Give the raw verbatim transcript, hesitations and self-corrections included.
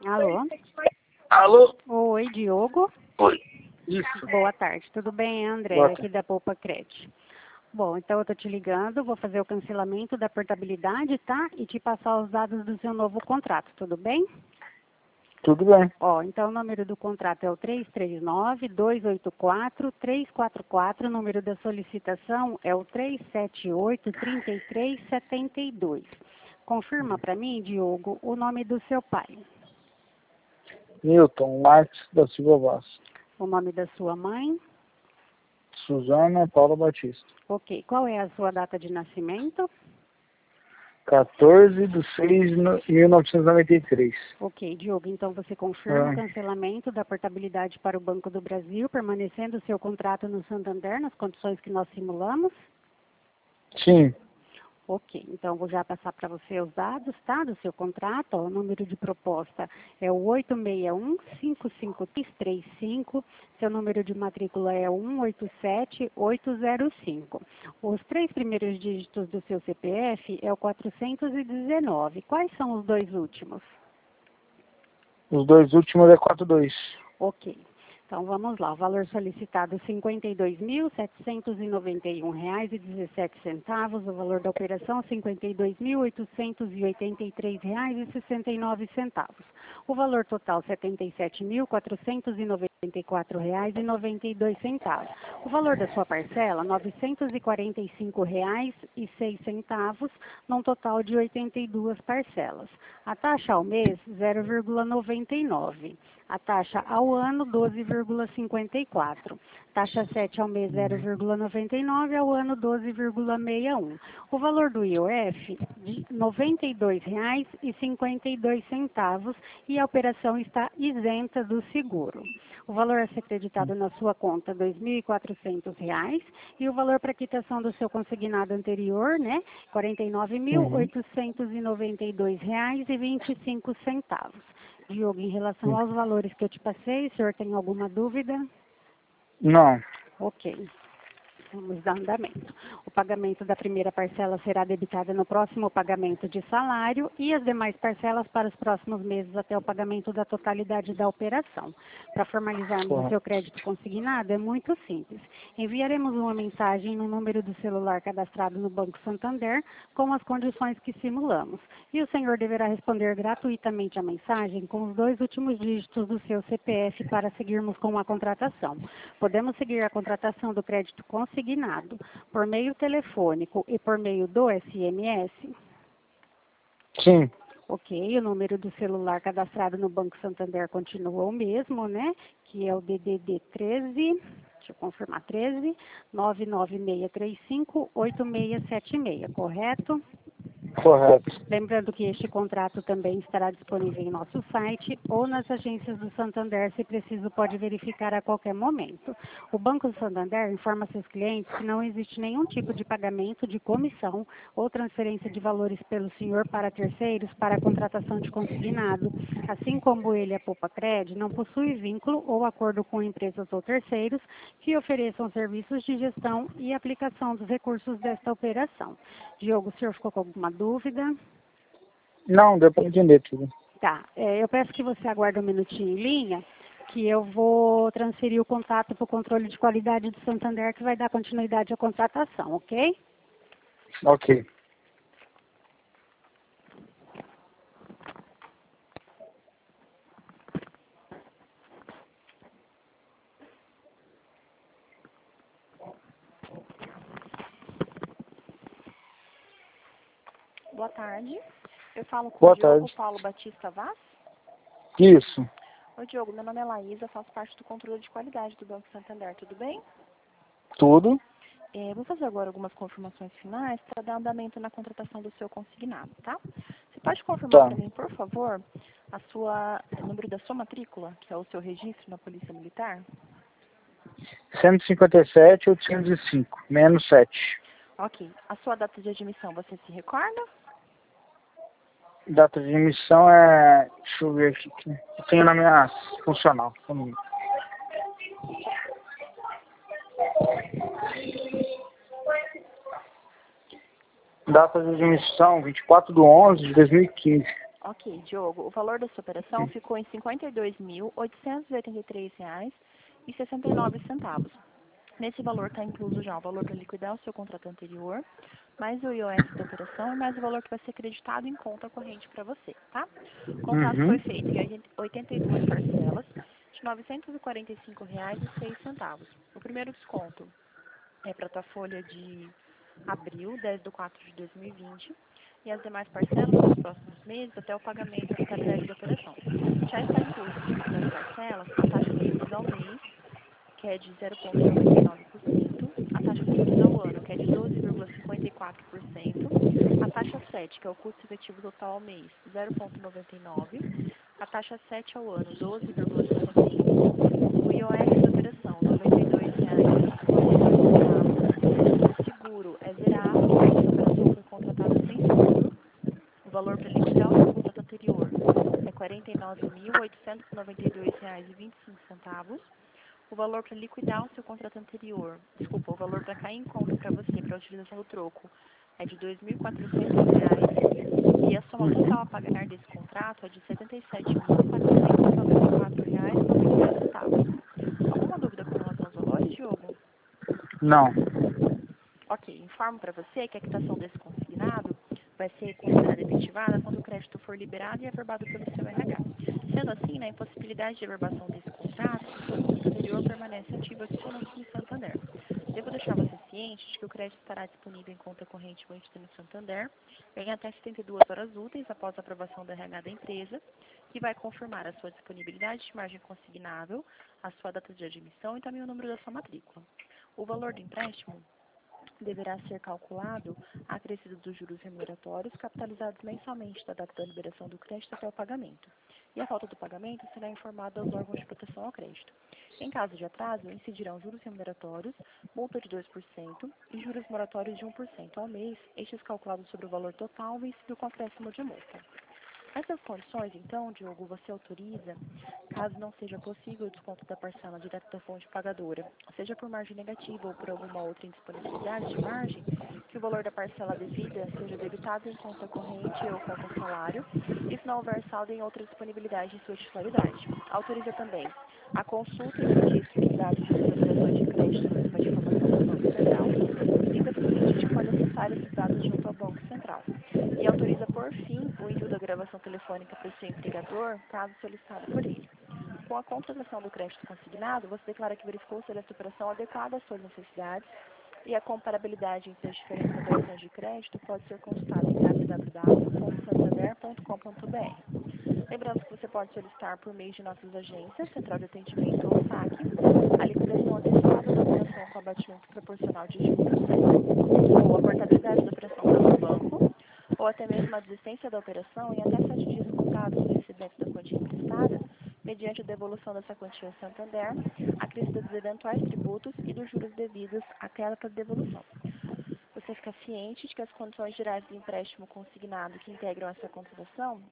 Alô? Alô? Oi, Diogo? Oi. Isso. Boa tarde, tudo bem? É a André, Boa aqui tarde. da Poupa Cred. Bom, então eu tô te ligando, vou fazer o cancelamento da portabilidade, tá? E te passar os dados do seu novo contrato, tudo bem? Tudo bem. Ó, então o número do contrato é o três três nove, dois oito quatro, três quatro quatro, o número da solicitação é o três sete oito, três três sete dois. Confirma para mim, Diogo, o nome do seu pai, Newton Marques da Silva Vaz. o nome da sua mãe. Suzana Paula Batista. Ok, qual é a sua data de nascimento? quatorze de seis de mil novecentos e noventa e três. Ok, Diogo, então você confirma o Ah, cancelamento da portabilidade para o Banco do Brasil, permanecendo o seu contrato no Santander nas condições que nós simulamos? sim. Ok, então vou já passar para você os dados, tá, do seu contrato. Ó, o número de proposta é o oito seis um, cinco cinco três cinco, seu número de matrícula é um oito sete oito zero cinco. Os três primeiros dígitos do seu C P F é o quatrocentos e dezenove. Quais são os dois últimos? Os dois últimos é quatro dois. Ok. Então vamos lá, o valor solicitado cinquenta e dois mil, setecentos e noventa e um reais e dezessete centavos, o valor da operação cinquenta e dois mil, oitocentos e oitenta e três reais e sessenta e nove centavos. O valor total setenta e sete mil, quatrocentos e noventa e quatro reais e noventa e dois centavos. O valor da sua parcela novecentos e quarenta e cinco reais e seis centavos, num total de oitenta e duas parcelas. A taxa ao mês zero vírgula noventa e nove. A taxa ao ano, doze vírgula cinquenta e quatro. Taxa sete ao mês, zero vírgula noventa e nove, ao ano, doze vírgula sessenta e um. O valor do I O F, de noventa e dois reais e cinquenta e dois centavos, e a operação está isenta do seguro. O valor a ser acreditado na sua conta, dois mil e quatrocentos reais, e o valor para quitação do seu consignado anterior, né, quarenta e nove mil, Uhum. oitocentos e noventa e dois reais e vinte e cinco centavos. Diogo, em relação aos valores que eu te passei, o senhor tem alguma dúvida? Não. Ok. Vamos dar andamento. O pagamento da primeira parcela será debitada no próximo pagamento de salário e as demais parcelas para os próximos meses até o pagamento da totalidade da operação. Para formalizarmos o seu Correto. crédito consignado é muito simples. Enviaremos uma mensagem no número do celular cadastrado no Banco Santander com as condições que simulamos. E o senhor deverá responder gratuitamente a mensagem com os dois últimos dígitos do seu C P F para seguirmos com a contratação. Podemos seguir a contratação do crédito consignado por meio telefônico e por meio do S M S? Sim. Ok, o número do celular cadastrado no Banco Santander continua o mesmo, né? Que é o D D D treze, deixa eu confirmar, treze, nove nove seis três cinco, oito seis sete seis, correto? Correto. Lembrando que este contrato também estará disponível em nosso site ou nas agências do Santander, se preciso pode verificar a qualquer momento. O Banco Santander informa seus clientes que não existe nenhum tipo de pagamento de comissão ou transferência de valores pelo senhor para terceiros para a contratação de consignado. Assim como ele, a Poupa Cred, não possui vínculo ou acordo com empresas ou terceiros que ofereçam serviços de gestão e aplicação dos recursos desta operação. Diogo, o senhor ficou com alguma dúvida? Não, deu para entender tudo. Tá, é, eu peço que você aguarde um minutinho em linha, que eu vou transferir o contato para o controle de qualidade do Santander, que vai dar continuidade à contratação, ok? Ok. Boa tarde. Eu falo com o Boa Diogo tarde. Paulo Batista Vaz. Isso. Oi, Diogo. Meu nome é Laísa, faço parte do controle de qualidade do Banco Santander. Tudo bem? Tudo. É, vou fazer agora algumas confirmações finais para dar andamento na contratação do seu consignado, tá? Você pode confirmar Tá. para mim, por favor, a sua, o número da sua matrícula, que é o seu registro na Polícia Militar? cento e cinquenta e sete, oitocentos e cinco. Menos sete. Ok. A sua data de admissão, você se recorda? Data de emissão é... Deixa eu ver aqui. Eu tenho na minha funcional. Comigo. Data de admissão vinte e quatro de onze de dois mil e quinze. Ok, Diogo, o valor dessa operação ficou em cinquenta e dois mil, oitocentos e oitenta e três reais e sessenta e nove centavos. Nesse valor está incluso já o valor para liquidar o seu contrato anterior, mais o I O S da operação e mais o valor que vai ser acreditado em conta corrente para você, tá? O contrato Uhum. foi feito em oitenta e duas parcelas de novecentos e quarenta e cinco reais e seis centavos. O primeiro desconto é para a tua folha de abril, dez de quatro de dois mil e vinte, e as demais parcelas para os próximos meses até o pagamento da totalidade da operação. Já está incluso nas parcelas a taxa de juros ao mês, que é de zero vírgula noventa e nove por cento, a taxa de juros ao ano, que é de doze vírgula cinquenta e quatro por cento, a taxa sete, que é o custo efetivo total ao mês, zero vírgula noventa e nove por cento, a taxa sete ao ano, doze vírgula sessenta e um por cento, o I O S da operação, noventa e dois reais e cinquenta e dois centavos, o seguro é zerado, porque essa operação foi contratada sem seguro, o valor para liquidar o seu contrato anterior é quarenta e nove mil, oitocentos e noventa e dois reais e vinte e cinco centavos. O valor para liquidar o seu contrato anterior, desculpa, o valor para cair em conta para você, para a utilização do troco, é de dois mil e quatrocentos reais. E a soma Uhum. total a pagar desse contrato é de setenta e sete mil, quatrocentos e noventa e quatro reais e noventa e dois centavos. Alguma dúvida com relação aos valores, Diogo? Não. Ok, informo para você que a quitação desse consignado vai ser considerada efetivada quando o crédito for liberado e averbado pelo seu R H. Sendo assim, na impossibilidade de averbação desse contrato, o seu contrato anterior permanece ativo aqui conosco no Santander. Devo deixar você ciente de que o crédito estará disponível em conta corrente mantida no Santander em até setenta e duas horas úteis após a aprovação do R H da empresa, que vai confirmar a sua disponibilidade de margem consignável, a sua data de admissão e também o número da sua matrícula. O valor do empréstimo deverá ser calculado acrescido dos juros remuneratórios capitalizados mensalmente da data da liberação do crédito até o pagamento. E a falta do pagamento será informada aos órgãos de proteção ao crédito. Em caso de atraso, incidirão juros remuneratórios, multa de dois por cento e juros moratórios de um por cento ao mês, estes calculados sobre o valor total vencido com acréscimo de multa. Essas condições, então, Diogo, você autoriza, caso não seja possível o desconto da parcela direto da fonte pagadora, seja por margem negativa ou por alguma outra indisponibilidade de margem, que o valor da parcela devida seja debitado em conta corrente ou conta salário, e se não houver saldo em outra disponibilidade de sua titularidade. Autoriza também a consulta e o registro dos dados de suas operações de crédito no sistema de informação do Banco Central, independente de quando acessar esses dados junto ao Banco Central. E autoriza, por fim, o envio da gravação telefônica para o seu empregador, caso solicitado por ele. Com a contratação do crédito consignado, você declara que verificou se essa operação adequada às suas necessidades e a comparabilidade entre as diferentes operações de crédito pode ser consultada em w w w ponto santander ponto com ponto b r. Lembrando que você pode solicitar por meio de nossas agências, Central de Atendimento ou saque, a liquidação antecipada da operação com abatimento proporcional de juros, ou a portabilidade da operação pelo banco, ou até mesmo a desistência da operação em até sete dias contados do recebimento da quantia emprestada, mediante a devolução dessa quantia ao Santander, acrescida dos eventuais tributos e dos juros devidos àquela devolução. Você fica ciente de que as condições gerais do empréstimo consignado que integram essa contratação